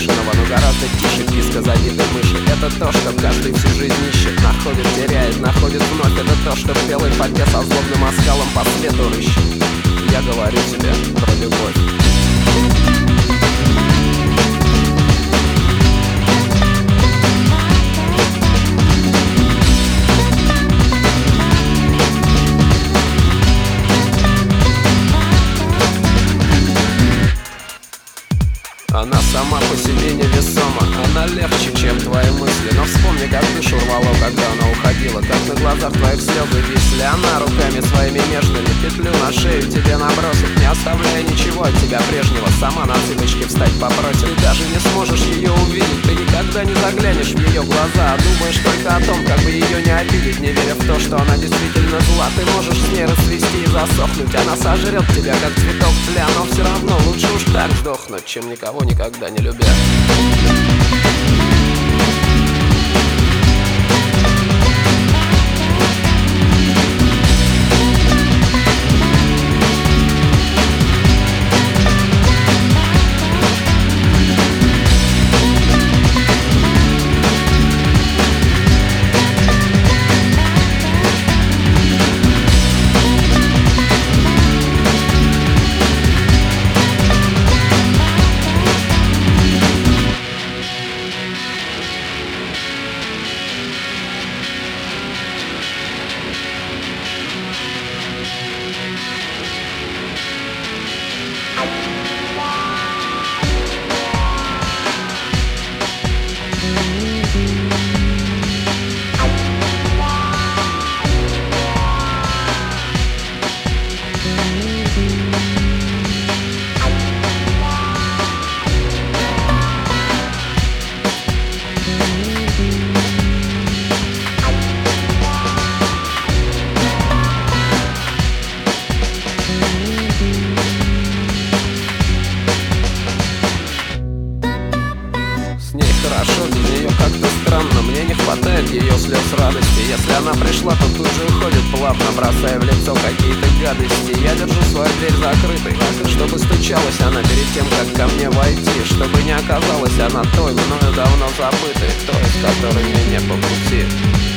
бешеного, но гораздо тише писка забитой мыши. Это то, что каждый всю жизнь ищет, находит, теряет, находит вновь. Это то, что в белой фате со злобным оскалом по свету рыщет. Я говорю тебе про любовь. Она сама по себе невесома, она легче, чем твои мысли. Но вспомни, как душу рвало, когда она уходила, как на глазах твоих слезы висли. Она руками своими нежными петлю на шею тебе набросит, не оставляя ничего от тебя прежнего. Сама на цыпочки встать попросит. Ты даже не сможешь ее увидеть, ты никогда не заглянешь в ее глаза, а думаешь только о том, как бы ее не обидеть, не веря в то, что она действительно зла. Ты можешь с ней расцвести и засохнуть, она сожрет тебя, как цветок тля. Но все равно лучше уж так сдохнуть, чем никого никогда не любя. Хорошо, без нее как-то странно. Мне не хватает ее слез радости. Если она пришла, то тут же уходит плавно, бросая в лицо какие-то гадости. Я держу свою дверь закрытой, чтобы стучалась она перед тем, как ко мне войти, чтобы не оказалась она той, мною давно забытой, той, с которой мне не по пути.